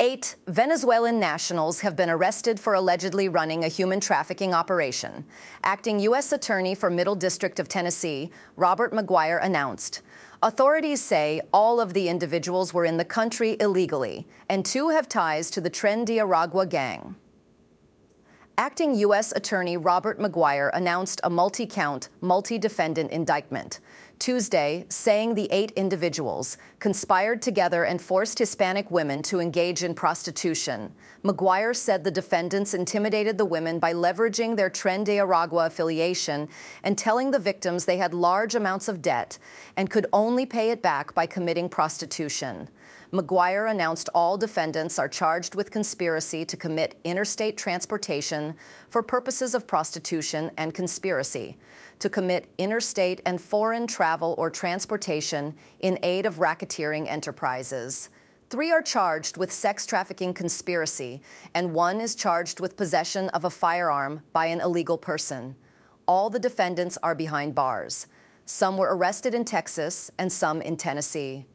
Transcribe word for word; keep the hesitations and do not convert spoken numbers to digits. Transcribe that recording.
Eight Venezuelan nationals have been arrested for allegedly running a human trafficking operation. Acting U S Attorney for Middle District of Tennessee, Robert McGuire, announced. Authorities say all of the individuals were in the country illegally, and two have ties to the Tren de Aragua gang. Acting U S Attorney Robert McGuire announced a multi-count, multi-defendant indictment Tuesday, saying the eight individuals conspired together and forced Hispanic women to engage in prostitution. McGuire said the defendants intimidated the women by leveraging their Tren de Aragua affiliation and telling the victims they had large amounts of debt and could only pay it back by committing prostitution. McGuire announced all defendants are charged with conspiracy to commit interstate transportation for purposes of prostitution and conspiracy to commit interstate and foreign travel or transportation in aid of racketeering enterprises. Three are charged with sex trafficking conspiracy, and one is charged with possession of a firearm by an illegal person. All the defendants are behind bars. Some were arrested in Texas and some in Tennessee.